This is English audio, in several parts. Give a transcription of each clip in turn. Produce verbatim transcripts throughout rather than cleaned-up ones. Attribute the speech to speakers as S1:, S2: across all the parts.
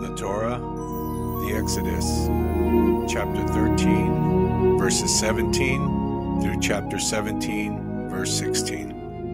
S1: The Torah, the Exodus, chapter thirteen, verses seventeen through chapter seventeen, verse sixteen.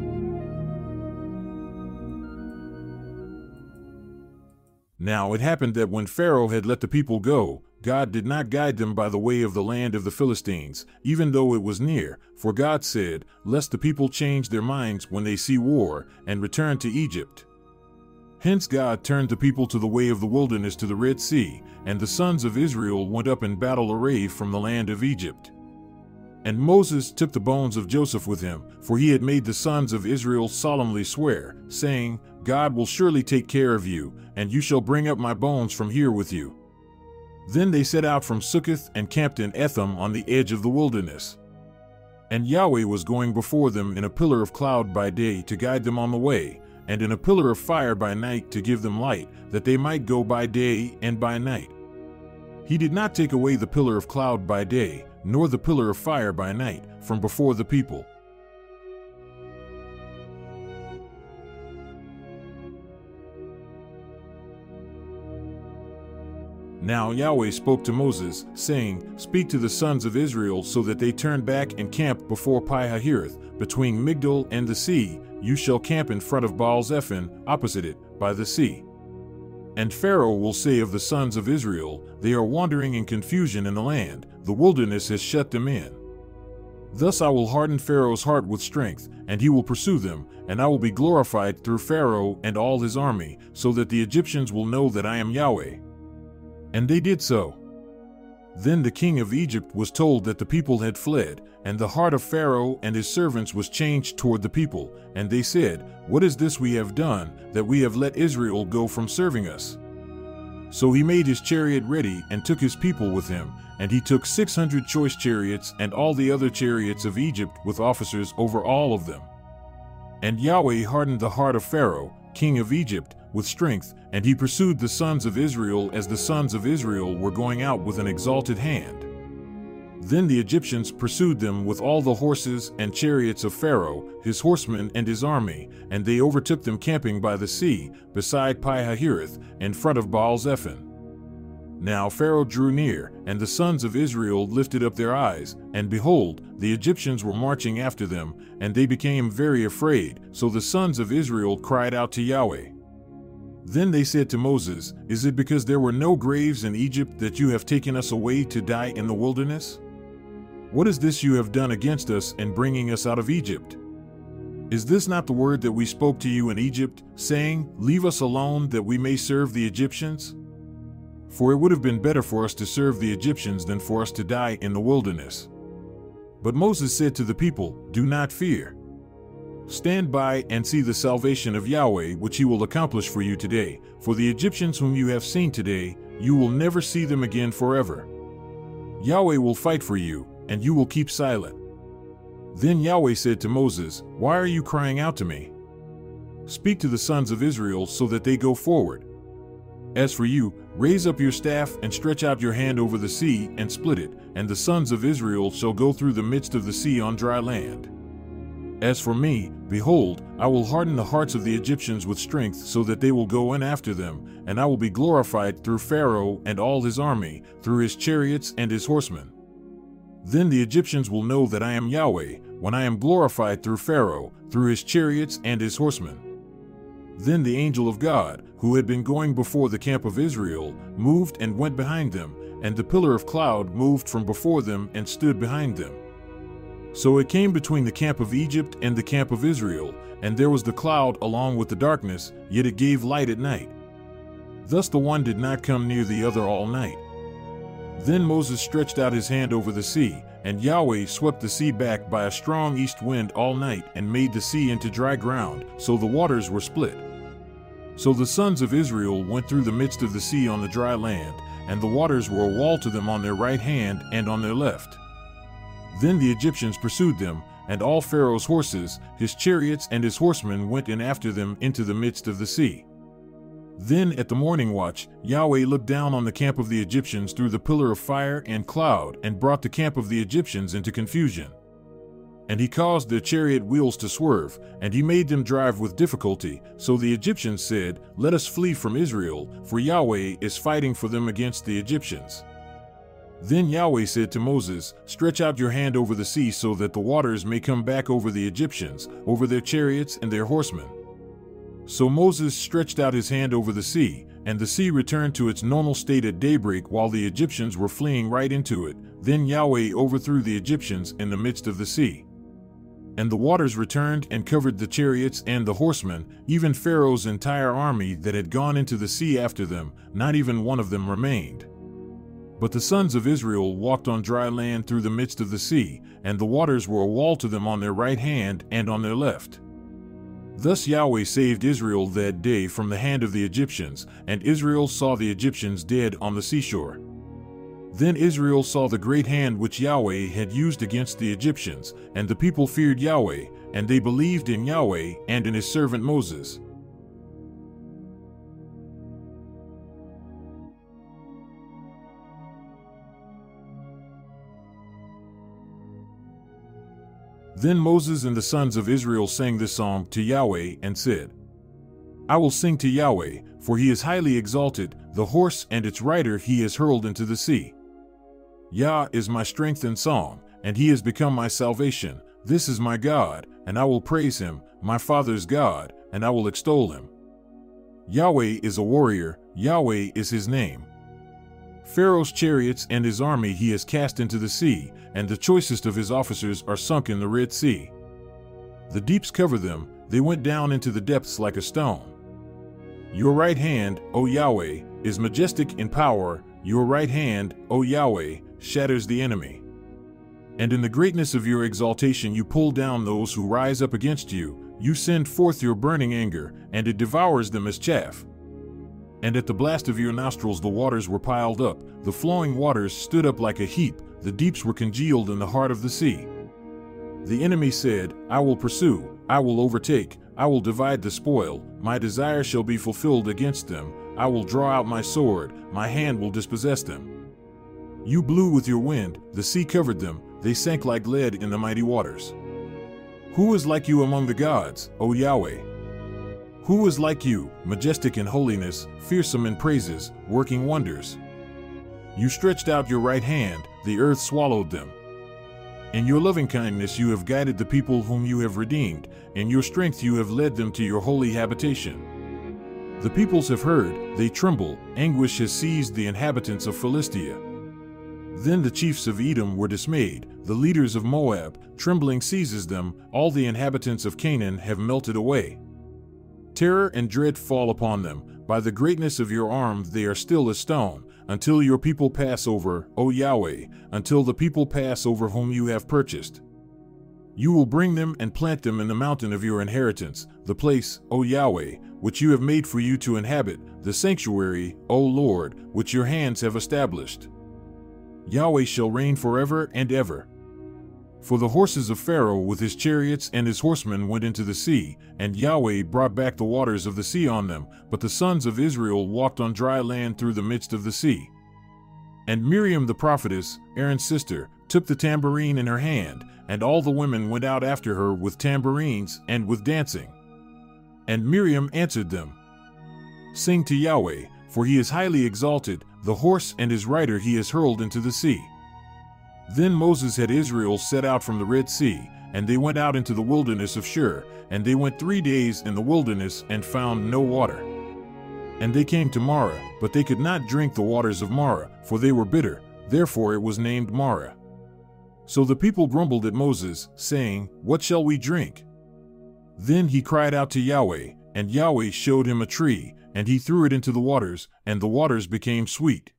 S2: Now it happened that when Pharaoh had let the people go, God did not guide them by the way of the land of the Philistines, even though it was near, for God said, "Lest the people change their minds when they see war, and return to Egypt." Hence God turned the people to the way of the wilderness to the Red Sea, and the sons of Israel went up in battle array from the land of Egypt. And Moses took the bones of Joseph with him, for he had made the sons of Israel solemnly swear, saying, "God will surely take care of you, and you shall bring up my bones from here with you." Then they set out from Succoth and camped in Etham on the edge of the wilderness. And Yahweh was going before them in a pillar of cloud by day to guide them on the way, and in a pillar of fire by night to give them light, that they might go by day and by night. He did not take away the pillar of cloud by day, nor the pillar of fire by night, from before the people. Now Yahweh spoke to Moses, saying, "Speak to the sons of Israel so that they turn back and camp before Pi-hahiroth, between Migdol and the sea. You shall camp in front of Baal-zephon, opposite it, by the sea. And Pharaoh will say of the sons of Israel, They are wandering in confusion in the land, the wilderness has shut them in. Thus I will harden Pharaoh's heart with strength, and he will pursue them, and I will be glorified through Pharaoh and all his army, so that the Egyptians will know that I am Yahweh." And they did so. Then the king of Egypt was told that the people had fled, and the heart of Pharaoh and his servants was changed toward the people, and they said, "What is this we have done, that we have let Israel go from serving us?" So he made his chariot ready and took his people with him, and he took six hundred choice chariots and all the other chariots of Egypt with officers over all of them. And Yahweh hardened the heart of Pharaoh, king of Egypt, with strength, and he pursued the sons of Israel as the sons of Israel were going out with an exalted hand. Then the Egyptians pursued them with all the horses and chariots of Pharaoh, his horsemen and his army, and they overtook them camping by the sea, beside Pi-hahiroth, in front of Baal-zephon. Now Pharaoh drew near, and the sons of Israel lifted up their eyes, and behold, the Egyptians were marching after them, and they became very afraid, so the sons of Israel cried out to Yahweh. Then they said to Moses, "Is it because there were no graves in Egypt that you have taken us away to die in the wilderness? What is this you have done against us in bringing us out of Egypt? Is this not the word that we spoke to you in Egypt, saying, 'Leave us alone that we may serve the Egyptians'? For it would have been better for us to serve the Egyptians than for us to die in the wilderness." But Moses said to the people, "Do not fear. Stand by and see the salvation of Yahweh, which he will accomplish for you today. For the Egyptians whom you have seen today, you will never see them again forever. Yahweh will fight for you, and you will keep silent." Then Yahweh said to Moses, "Why are you crying out to me? Speak to the sons of Israel so that they go forward. As for you, raise up your staff and stretch out your hand over the sea and split it, and the sons of Israel shall go through the midst of the sea on dry land. As for me, behold, I will harden the hearts of the Egyptians with strength so that they will go in after them, and I will be glorified through Pharaoh and all his army, through his chariots and his horsemen. Then the Egyptians will know that I am Yahweh, when I am glorified through Pharaoh, through his chariots and his horsemen." Then the angel of God, who had been going before the camp of Israel, moved and went behind them, and the pillar of cloud moved from before them and stood behind them. So it came between the camp of Egypt and the camp of Israel, and there was the cloud along with the darkness, yet it gave light at night. Thus the one did not come near the other all night. Then Moses stretched out his hand over the sea, and Yahweh swept the sea back by a strong east wind all night and made the sea into dry ground, so the waters were split. So the sons of Israel went through the midst of the sea on the dry land, and the waters were a wall to them on their right hand and on their left. Then the Egyptians pursued them, and all Pharaoh's horses, his chariots and his horsemen went in after them into the midst of the sea. Then at the morning watch, Yahweh looked down on the camp of the Egyptians through the pillar of fire and cloud and brought the camp of the Egyptians into confusion. And he caused their chariot wheels to swerve, and he made them drive with difficulty. So the Egyptians said, "Let us flee from Israel, for Yahweh is fighting for them against the Egyptians." Then Yahweh said to Moses, "Stretch out your hand over the sea so that the waters may come back over the Egyptians, over their chariots and their horsemen." So Moses stretched out his hand over the sea, and the sea returned to its normal state at daybreak while the Egyptians were fleeing right into it. Then Yahweh overthrew the Egyptians in the midst of the sea. And the waters returned and covered the chariots and the horsemen, even Pharaoh's entire army that had gone into the sea after them, not even one of them remained. But the sons of Israel walked on dry land through the midst of the sea, and the waters were a wall to them on their right hand and on their left. Thus Yahweh saved Israel that day from the hand of the Egyptians, and Israel saw the Egyptians dead on the seashore. Then Israel saw the great hand which Yahweh had used against the Egyptians, and the people feared Yahweh, and they believed in Yahweh and in his servant Moses. Then Moses and the sons of Israel sang this song to Yahweh and said, "I will sing to Yahweh, for he is highly exalted, the horse and its rider he has hurled into the sea. Yah is my strength and song, and he has become my salvation. This is my God, and I will praise him, my father's God, and I will extol him. Yahweh is a warrior, Yahweh is his name. Pharaoh's chariots and his army he has cast into the sea, and the choicest of his officers are sunk in the Red Sea. The deeps cover them, they went down into the depths like a stone. Your right hand, O Yahweh, is majestic in power, your right hand, O Yahweh, shatters the enemy. And in the greatness of your exaltation you pull down those who rise up against you, you send forth your burning anger, and it devours them as chaff. And at the blast of your nostrils the waters were piled up, the flowing waters stood up like a heap, the deeps were congealed in the heart of the sea. The enemy said, I will pursue, I will overtake, I will divide the spoil, my desire shall be fulfilled against them, I will draw out my sword, my hand will dispossess them. You blew with your wind, the sea covered them, they sank like lead in the mighty waters. Who is like you among the gods, O Yahweh? Who is like you, majestic in holiness, fearsome in praises, working wonders? You stretched out your right hand, the earth swallowed them. In your lovingkindness you have guided the people whom you have redeemed, in your strength you have led them to your holy habitation. The peoples have heard, they tremble, anguish has seized the inhabitants of Philistia. Then the chiefs of Edom were dismayed, the leaders of Moab, trembling seizes them, all the inhabitants of Canaan have melted away. Terror and dread fall upon them, by the greatness of your arm they are still as stone, until your people pass over, O Yahweh, until the people pass over whom you have purchased. You will bring them and plant them in the mountain of your inheritance, the place, O Yahweh, which you have made for you to inhabit, the sanctuary, O Lord, which your hands have established. Yahweh shall reign forever and ever. For the horses of Pharaoh with his chariots and his horsemen went into the sea, and Yahweh brought back the waters of the sea on them, but the sons of Israel walked on dry land through the midst of the sea. And Miriam the prophetess, Aaron's sister, took the tambourine in her hand, and all the women went out after her with tambourines and with dancing. And Miriam answered them, Sing to Yahweh, for he is highly exalted, the horse and his rider he has hurled into the sea. Then Moses had Israel set out from the Red Sea, and they went out into the wilderness of Shur, and they went three days in the wilderness and found no water. And they came to Marah, but they could not drink the waters of Marah, for they were bitter, therefore it was named Marah. So the people grumbled at Moses, saying, What shall we drink? Then he cried out to Yahweh, and Yahweh showed him a tree, and he threw it into the waters, and the waters became sweet.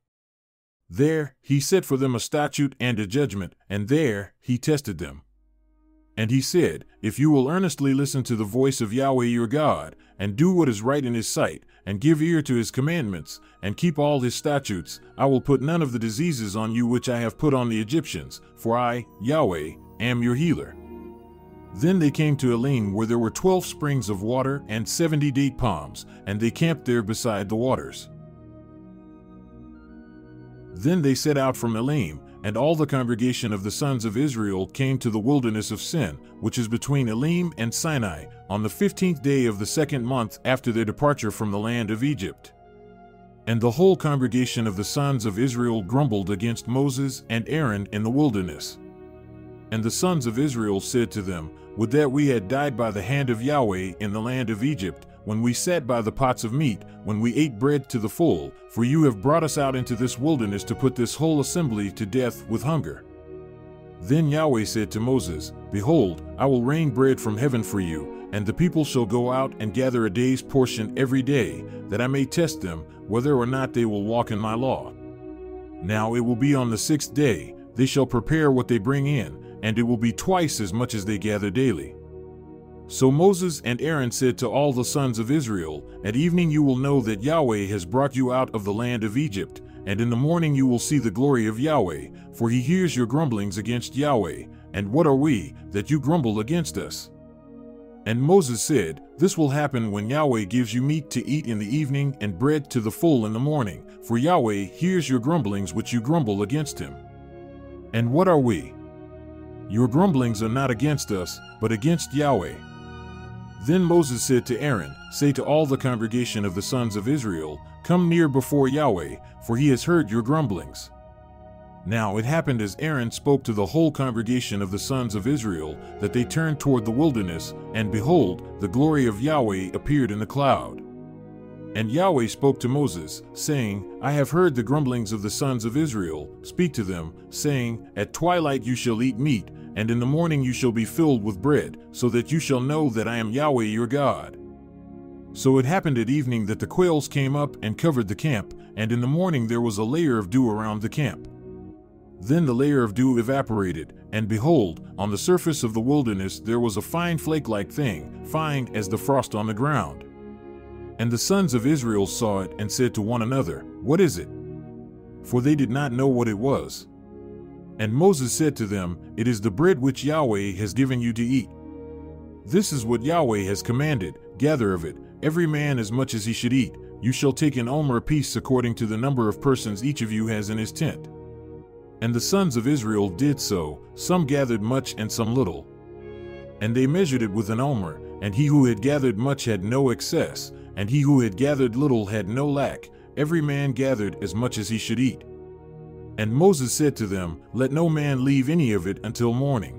S2: There he set for them a statute and a judgment, and there he tested them. And he said, If you will earnestly listen to the voice of Yahweh your God, and do what is right in his sight, and give ear to his commandments, and keep all his statutes, I will put none of the diseases on you which I have put on the Egyptians, for I, Yahweh, am your healer. Then they came to Elim, where there were twelve springs of water and seventy date palms, and they camped there beside the waters. Then they set out from Elim, and all the congregation of the sons of Israel came to the wilderness of Sin, which is between Elim and Sinai, on the fifteenth day of the second month after their departure from the land of Egypt. And the whole congregation of the sons of Israel grumbled against Moses and Aaron in the wilderness. And the sons of Israel said to them, Would that we had died by the hand of Yahweh in the land of Egypt, when we sat by the pots of meat, when we ate bread to the full, for you have brought us out into this wilderness to put this whole assembly to death with hunger. Then Yahweh said to Moses, Behold, I will rain bread from heaven for you, and the people shall go out and gather a day's portion every day, that I may test them, whether or not they will walk in my law. Now it will be on the sixth day, they shall prepare what they bring in, and it will be twice as much as they gather daily. So Moses and Aaron said to all the sons of Israel, At evening you will know that Yahweh has brought you out of the land of Egypt, and in the morning you will see the glory of Yahweh, for he hears your grumblings against Yahweh. And what are we, that you grumble against us? And Moses said, This will happen when Yahweh gives you meat to eat in the evening and bread to the full in the morning, for Yahweh hears your grumblings which you grumble against him. And what are we? Your grumblings are not against us, but against Yahweh. Then Moses said to Aaron, Say to all the congregation of the sons of Israel, Come near before Yahweh, for he has heard your grumblings. Now it happened as Aaron spoke to the whole congregation of the sons of Israel, that they turned toward the wilderness, and behold, the glory of Yahweh appeared in the cloud. And Yahweh spoke to Moses, saying, I have heard the grumblings of the sons of Israel. Speak to them, saying, At twilight you shall eat meat, and in the morning you shall be filled with bread, so that you shall know that I am Yahweh your God. So it happened at evening that the quails came up and covered the camp, and in the morning there was a layer of dew around the camp. Then the layer of dew evaporated, and behold, on the surface of the wilderness there was a fine flake-like thing, fine as the frost on the ground. And the sons of Israel saw it and said to one another, What is it? For they did not know what it was. And Moses said to them, It is the bread which Yahweh has given you to eat. This is what Yahweh has commanded, gather of it, every man as much as he should eat. You shall take an omer apiece according to the number of persons each of you has in his tent. And the sons of Israel did so, some gathered much and some little. And they measured it with an omer, and he who had gathered much had no excess, and he who had gathered little had no lack, every man gathered as much as he should eat. And Moses said to them, Let no man leave any of it until morning.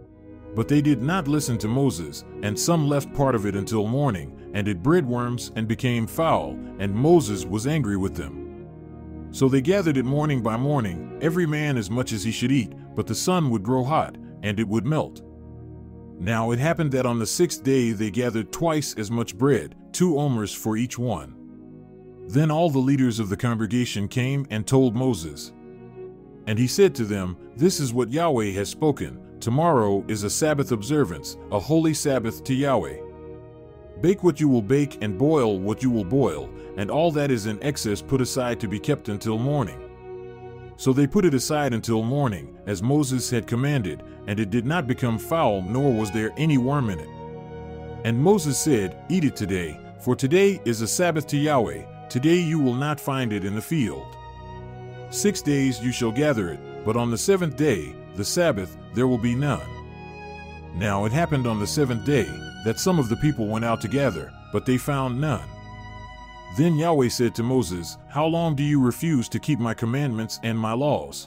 S2: But they did not listen to Moses, and some left part of it until morning, and it bred worms and became foul, and Moses was angry with them. So they gathered it morning by morning, every man as much as he should eat, but the sun would grow hot, and it would melt. Now it happened that on the sixth day they gathered twice as much bread, two omers for each one. Then all the leaders of the congregation came and told Moses. And he said to them, This is what Yahweh has spoken. Tomorrow is a Sabbath observance, a holy Sabbath to Yahweh. Bake what you will bake and boil what you will boil, and all that is in excess put aside to be kept until morning. So they put it aside until morning, as Moses had commanded, and it did not become foul, nor was there any worm in it. And Moses said, Eat it today, for today is a Sabbath to Yahweh. Today you will not find it in the field. Six days you shall gather it, but on the seventh day, the Sabbath, there will be none. Now it happened on the seventh day, that some of the people went out to gather, but they found none. Then Yahweh said to Moses, How long do you refuse to keep my commandments and my laws?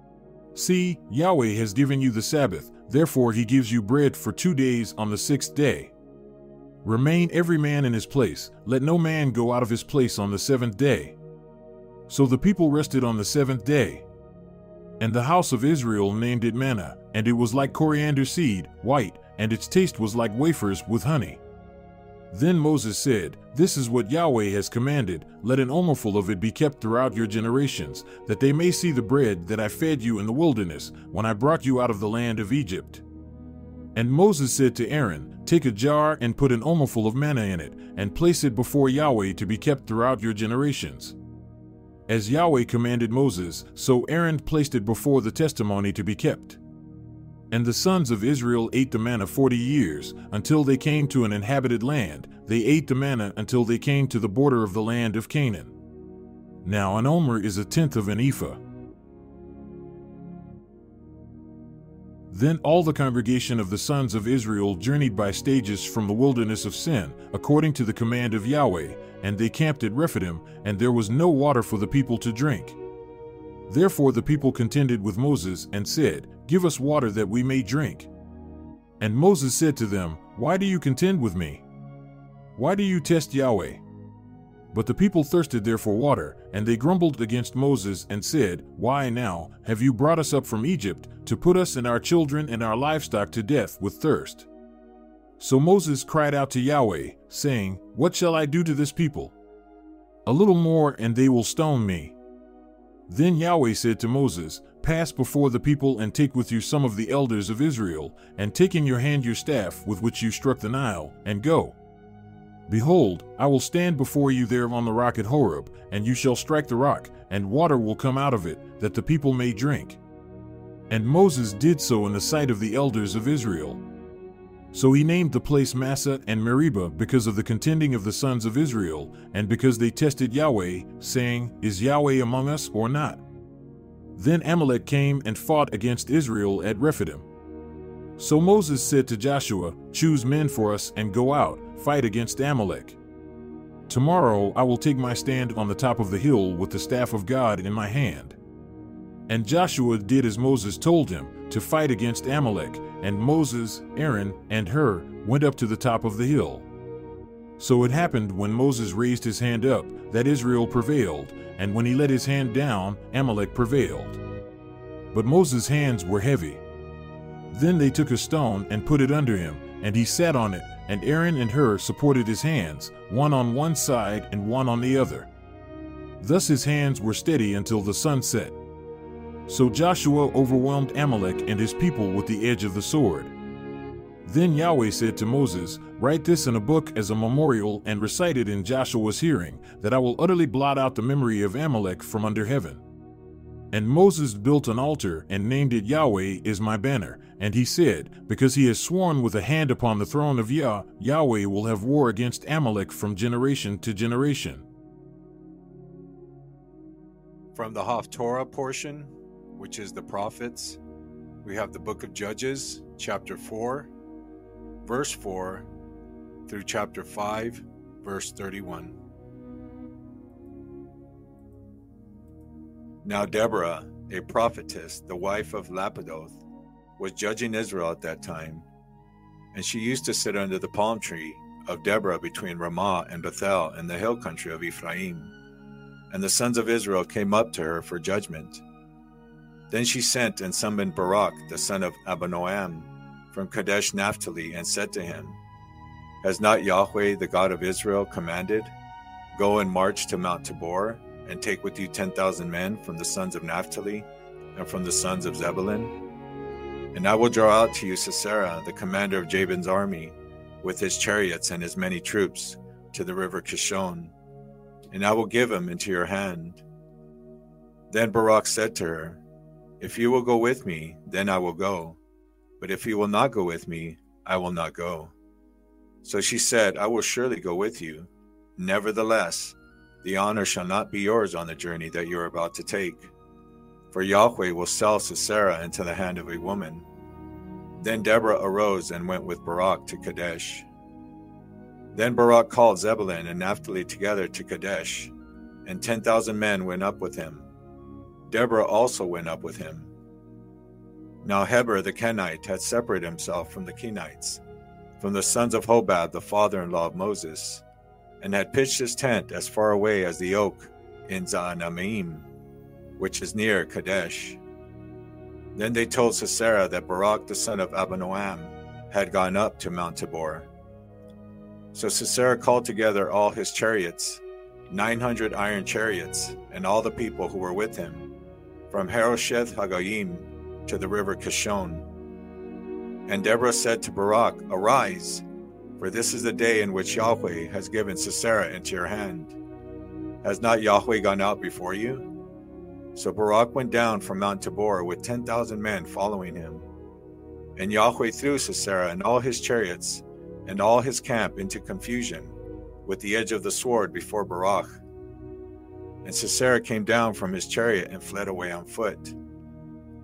S2: See, Yahweh has given you the Sabbath, therefore he gives you bread for two days on the sixth day. Remain every man in his place, let no man go out of his place on the seventh day. So the people rested on the seventh day. And the house of Israel named it manna, and it was like coriander seed, white, and its taste was like wafers with honey. Then Moses said, This is what Yahweh has commanded, let an omerful of it be kept throughout your generations, that they may see the bread that I fed you in the wilderness, when I brought you out of the land of Egypt. And Moses said to Aaron, Take a jar and put an omerful of manna in it, and place it before Yahweh to be kept throughout your generations. As Yahweh commanded Moses, so Aaron placed it before the testimony to be kept. And the sons of Israel ate the manna forty years, until they came to an inhabited land. They ate the manna until they came to the border of the land of Canaan. Now an omer is a tenth of an ephah. Then all the congregation of the sons of Israel journeyed by stages from the wilderness of Sin, according to the command of Yahweh, and they camped at Rephidim, and there was no water for the people to drink. Therefore the people contended with Moses and said, Give us water that we may drink. And Moses said to them, Why do you contend with me? Why do you test Yahweh? But the people thirsted there for water, and they grumbled against Moses and said, Why now have you brought us up from Egypt, to put us and our children and our livestock to death with thirst? So Moses cried out to Yahweh, saying, What shall I do to this people? A little more and they will stone me. Then Yahweh said to Moses, Pass before the people and take with you some of the elders of Israel, and take in your hand your staff with which you struck the Nile, and go. Behold, I will stand before you there on the rock at Horeb, and you shall strike the rock, and water will come out of it, that the people may drink. And Moses did so in the sight of the elders of Israel. So he named the place Massah and Meribah because of the contending of the sons of Israel, and because they tested Yahweh, saying, Is Yahweh among us or not? Then Amalek came and fought against Israel at Rephidim. So Moses said to Joshua, Choose men for us and go out, fight against Amalek. Tomorrow I will take my stand on the top of the hill with the staff of God in my hand. And Joshua did as Moses told him, to fight against Amalek, and Moses, Aaron, and Hur went up to the top of the hill. So it happened when Moses raised his hand up, that Israel prevailed, and when he let his hand down, Amalek prevailed. But Moses' hands were heavy. Then they took a stone and put it under him, and he sat on it, and Aaron and Hur supported his hands, one on one side and one on the other. Thus his hands were steady until the sun set. So Joshua overwhelmed Amalek and his people with the edge of the sword. Then Yahweh said to Moses, Write this in a book as a memorial and recite it in Joshua's hearing, that I will utterly blot out the memory of Amalek from under heaven. And Moses built an altar and named it Yahweh is my banner. And he said, Because he has sworn with a hand upon the throne of Yah, Yahweh will have war against Amalek from generation to generation.
S1: From the Haftorah portion, which is the prophets, we have the book of Judges, chapter four, verse four, through chapter five, verse thirty-one. Now Deborah, a prophetess, the wife of Lapidoth, was judging Israel at that time, and she used to sit under the palm tree of Deborah between Ramah and Bethel in the hill country of Ephraim. And the sons of Israel came up to her for judgment. Then she sent and summoned Barak, the son of Abinoam, from Kadesh Naphtali, and said to him, Has not Yahweh, the God of Israel, commanded, Go and march to Mount Tabor, and take with you ten thousand men from the sons of Naphtali and from the sons of Zebulun? And I will draw out to you Sisera, the commander of Jabin's army, with his chariots and his many troops, to the river Kishon, and I will give him into your hand. Then Barak said to her, If you will go with me, then I will go. But if you will not go with me, I will not go. So she said, I will surely go with you. Nevertheless, the honor shall not be yours on the journey that you are about to take. For Yahweh will sell Sisera into the hand of a woman. Then Deborah arose and went with Barak to Kadesh. Then Barak called Zebulun and Naphtali together to Kadesh, and ten thousand men went up with him. Deborah also went up with him. Now Heber the Kenite had separated himself from the Kenites, from the sons of Hobab the father-in-law of Moses, and had pitched his tent as far away as the oak in Zaanannim, which is near Kadesh. Then they told Sisera that Barak the son of Abinoam had gone up to Mount Tabor. So Sisera called together all his chariots, nine hundred iron chariots, and all the people who were with him, from Harosheth Hagoyim to the river Kishon. And Deborah said to Barak, Arise, for this is the day in which Yahweh has given Sisera into your hand. Has not Yahweh gone out before you? So Barak went down from Mount Tabor with ten thousand men following him. And Yahweh threw Sisera and all his chariots and all his camp into confusion with the edge of the sword before Barak. And Sisera came down from his chariot and fled away on foot.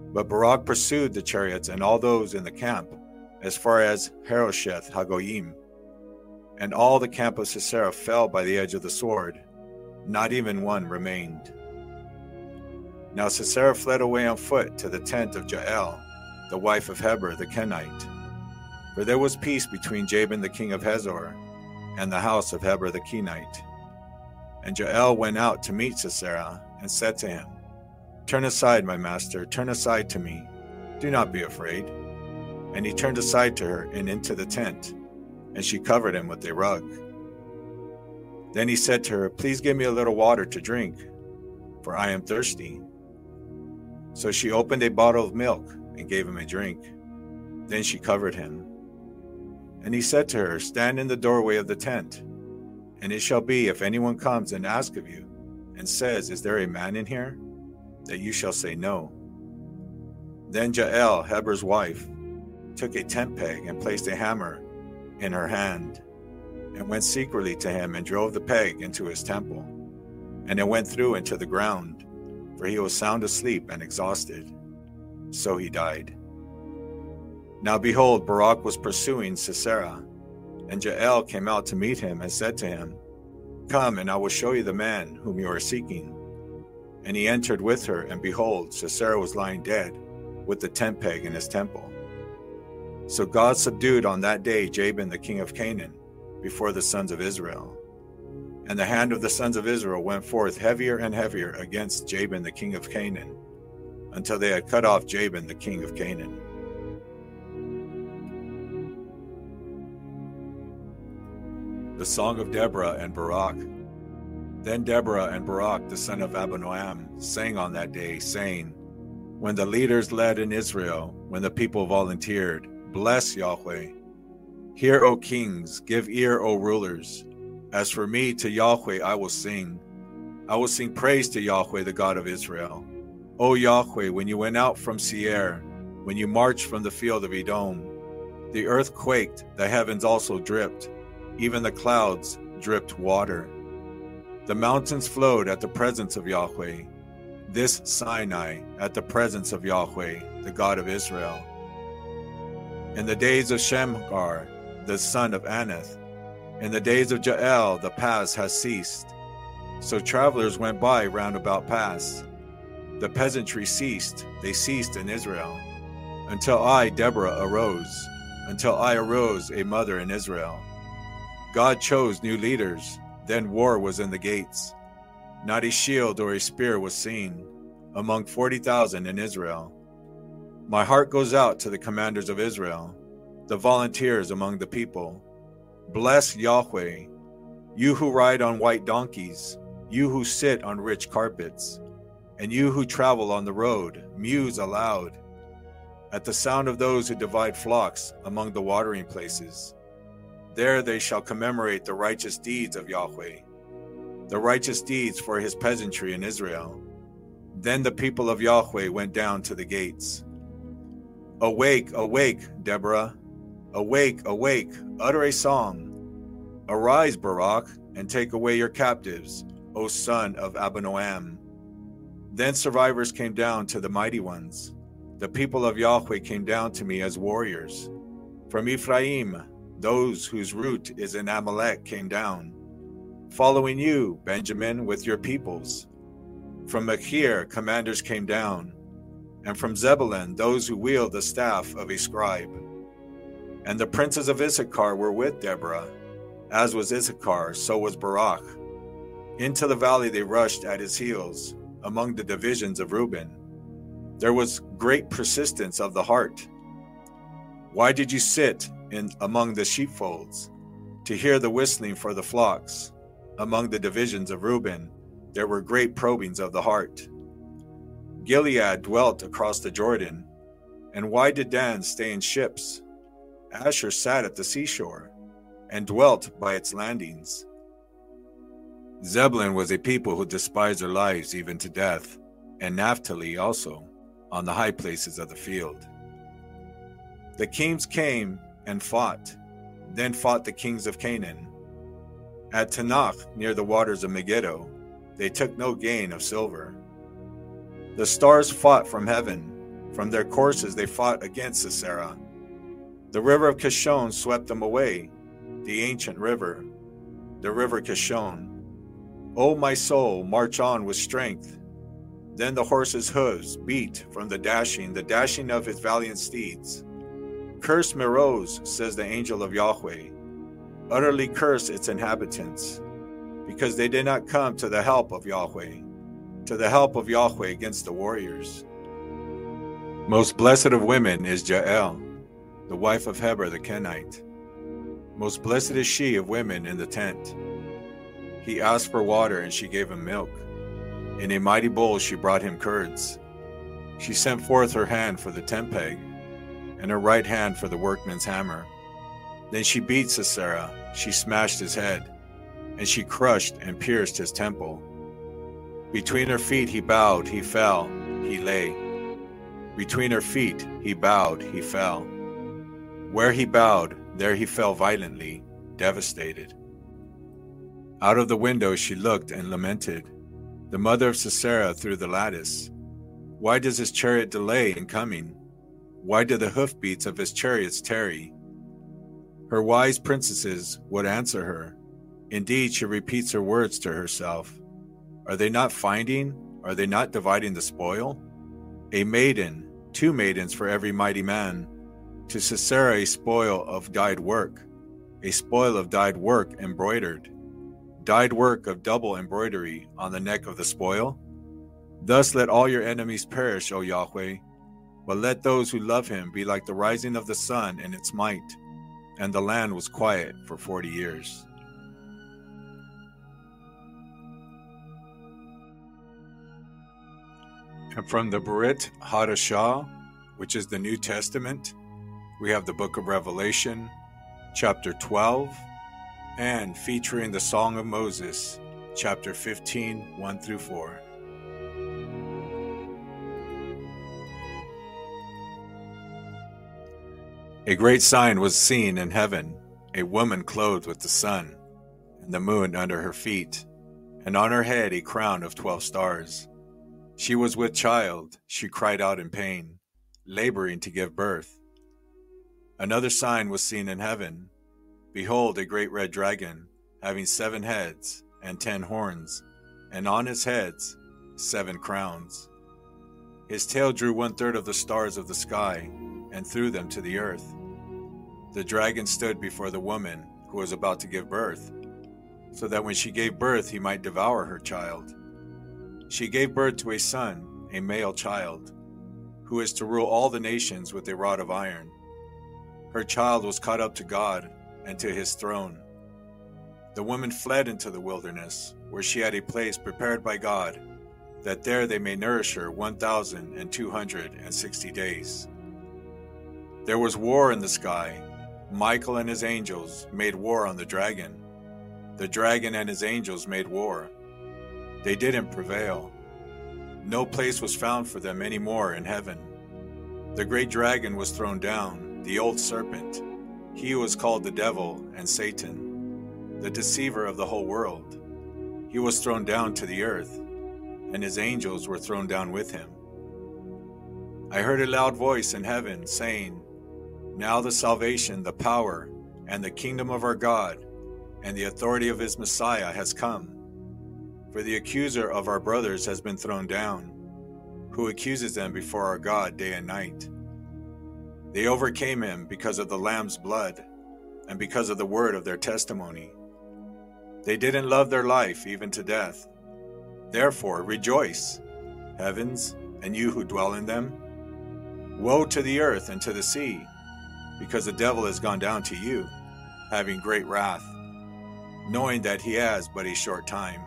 S1: But Barak pursued the chariots and all those in the camp as far as Harosheth Hagoyim, and all the camp of Sisera fell by the edge of the sword. Not even one remained. Now Sisera fled away on foot to the tent of Jael, the wife of Heber the Kenite. For there was peace between Jabin the king of Hazor and the house of Heber the Kenite. And Jael went out to meet Sisera and said to him, "Turn aside, my master, turn aside to me. Do not be afraid." And he turned aside to her and into the tent, and she covered him with a rug. Then he said to her, "Please give me a little water to drink, for I am thirsty." So she opened a bottle of milk and gave him a drink. Then she covered him. And he said to her, "Stand in the doorway of the tent, and it shall be, if anyone comes and asks of you, and says, 'Is there a man in here?' that you shall say no." Then Jael, Heber's wife, took a tent peg and placed a hammer in her hand, and went secretly to him and drove the peg into his temple. And it went through into the ground, for he was sound asleep and exhausted. So he died. Now behold, Barak was pursuing Sisera, and Jael came out to meet him and said to him, "Come, and I will show you the man whom you are seeking." And he entered with her, and behold, Sisera was lying dead, with the tent peg in his temple. So God subdued on that day Jabin the king of Canaan before the sons of Israel. And the hand of the sons of Israel went forth heavier and heavier against Jabin the king of Canaan, until they had cut off Jabin the king of Canaan. The Song of Deborah and Barak. Then Deborah and Barak the son of Abinoam sang on that day, saying, when the leaders led in Israel, when the people volunteered, "Bless Yahweh. Hear, O kings, give ear, O rulers. As for me, to Yahweh I will sing. I will sing praise to Yahweh, the God of Israel. O Yahweh, when you went out from Seir, when you marched from the field of Edom, the earth quaked, the heavens also dripped, even the clouds dripped water. The mountains flowed at the presence of Yahweh, this Sinai at the presence of Yahweh, the God of Israel. In the days of Shamgar, the son of Anath, in the days of Jael, the pass has ceased. So travelers went by round about pass. The peasantry ceased, they ceased in Israel, until I, Deborah, arose, until I arose, a mother in Israel. God chose new leaders, then war was in the gates. Not a shield or a spear was seen among forty thousand in Israel. My heart goes out to the commanders of Israel, the volunteers among the people. Bless Yahweh, you who ride on white donkeys, you who sit on rich carpets, and you who travel on the road, muse aloud at the sound of those who divide flocks among the watering places. There they shall commemorate the righteous deeds of Yahweh, the righteous deeds for his peasantry in Israel. Then the people of Yahweh went down to the gates. Awake, awake, Deborah. Awake, awake, utter a song. Arise, Barak, and take away your captives, O son of Abinoam. Then survivors came down to the mighty ones. The people of Yahweh came down to me as warriors. From Ephraim, those whose root is in Amalek came down. Following you, Benjamin, with your peoples. From Machir, commanders came down. And from Zebulun, those who wield the staff of a scribe. And the princes of Issachar were with Deborah. As was Issachar, so was Barak. Into the valley they rushed at his heels, among the divisions of Reuben. There was great persistence of the heart. Why did you sit in among the sheepfolds, to hear the whistling for the flocks? Among the divisions of Reuben, there were great probings of the heart. Gilead dwelt across the Jordan. And why did Dan stay in ships? Asher sat at the seashore, and dwelt by its landings. Zebulun was a people who despised their lives even to death, and Naphtali also, on the high places of the field. The kings came and fought, then fought the kings of Canaan. At Tanakh, near the waters of Megiddo, they took no gain of silver. The stars fought from heaven, From their courses they fought against Sisera. The river of Kishon swept them away, the ancient river, the river Kishon. O my soul, march on with strength. Then the horse's hooves beat from the dashing, the dashing of his valiant steeds. Curse Meroz, says the angel of Yahweh. Utterly curse its inhabitants, because they did not come to the help of Yahweh, to the help of Yahweh against the warriors. Most blessed of women is Jael, the wife of Heber the Kenite. Most blessed is she of women in the tent. He asked for water, and she gave him milk. In a mighty bowl she brought him curds. She sent forth her hand for the tent peg, and her right hand for the workman's hammer. Then she beat Sisera, she smashed his head, and she crushed and pierced his temple. Between her feet he bowed, he fell, he lay. Between her feet he bowed, he fell. Where he bowed, there he fell violently, devastated. Out of the window she looked and lamented, the mother of Sisera through the lattice. Why does his chariot delay in coming? Why do the hoofbeats of his chariots tarry? Her wise princesses would answer her. Indeed, she repeats her words to herself. Are they not finding? Are they not dividing the spoil? A maiden, two maidens for every mighty man. To Sisera a spoil of dyed work, a spoil of dyed work embroidered, dyed work of double embroidery on the neck of the spoil. Thus let all your enemies perish, O Yahweh, but let those who love him be like the rising of the sun in its might. And the land was quiet for forty years. And from the Brit Hadashah, which is the New Testament, we have the book of Revelation, chapter twelve, and featuring the Song of Moses, chapter fifteen, one through four. A great sign was seen in heaven, a woman clothed with the sun, and the moon under her feet, and on her head a crown of twelve stars. She was with child, she cried out in pain, laboring to give birth. Another sign was seen in heaven. Behold, a great red dragon, having seven heads and ten horns, and on his heads seven crowns. His tail drew one-third of the stars of the sky, and threw them to the earth. The dragon stood before the woman who was about to give birth, so that when she gave birth he might devour her child. She gave birth to a son, a male child, who is to rule all the nations with a rod of iron. Her child was caught up to God and to his throne. The woman fled into the wilderness, where she had a place prepared by God, that there they may nourish her one thousand and two hundred and sixty days. There was war in the sky. Michael and his angels made war on the dragon. The dragon and his angels made war. They didn't prevail. No place was found for them any more in heaven. The great dragon was thrown down, the old serpent. He was called the devil and Satan, the deceiver of the whole world. He was thrown down to the earth, and his angels were thrown down with him. I heard a loud voice in heaven saying, Now the salvation, the power, and the kingdom of our God, and the authority of his Messiah has come. For the accuser of our brothers has been thrown down, who accuses them before our God day and night. They overcame him because of the Lamb's blood, and because of the word of their testimony. They didn't love their life even to death. Therefore rejoice, heavens, and you who dwell in them. Woe to the earth and to the sea, because the devil has gone down to you, having great wrath, knowing that he has but a short time.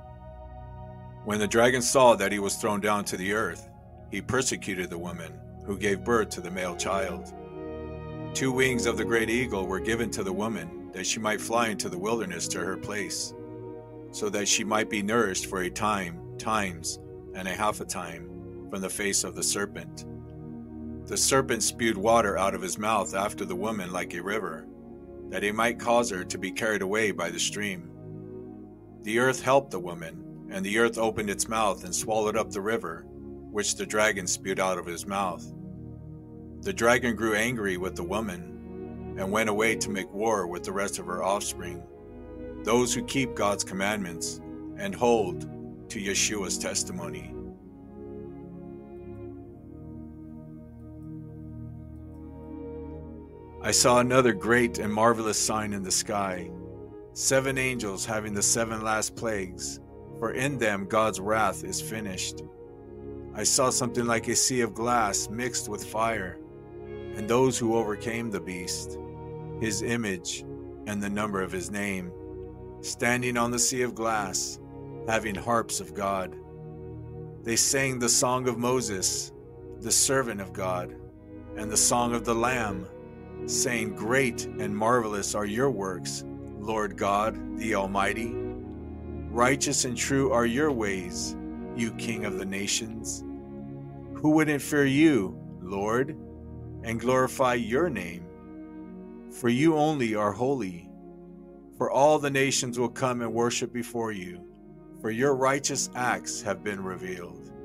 S1: When the dragon saw that he was thrown down to the earth, he persecuted the woman who gave birth to the male child. Two wings of the great eagle were given to the woman, that she might fly into the wilderness to her place, so that she might be nourished for a time, times, and a half a time, from the face of the serpent. The serpent spewed water out of his mouth after the woman like a river, that he might cause her to be carried away by the stream. The earth helped the woman, and the earth opened its mouth and swallowed up the river, which the dragon spewed out of his mouth. The dragon grew angry with the woman and went away to make war with the rest of her offspring, those who keep God's commandments and hold to Yeshua's testimony. I saw another great and marvelous sign in the sky, seven angels having the seven last plagues, for in them God's wrath is finished. I saw something like a sea of glass mixed with fire, and those who overcame the beast, his image, and the number of his name, standing on the sea of glass, having harps of God. They sang the song of Moses, the servant of God, and the song of the Lamb, saying, "Great and marvelous are your works, Lord God, the Almighty. Righteous and true are your ways, you King of the nations. Who wouldn't fear you, Lord, and glorify your name? For you only are holy. For all the nations will come and worship before you, for your righteous acts have been revealed."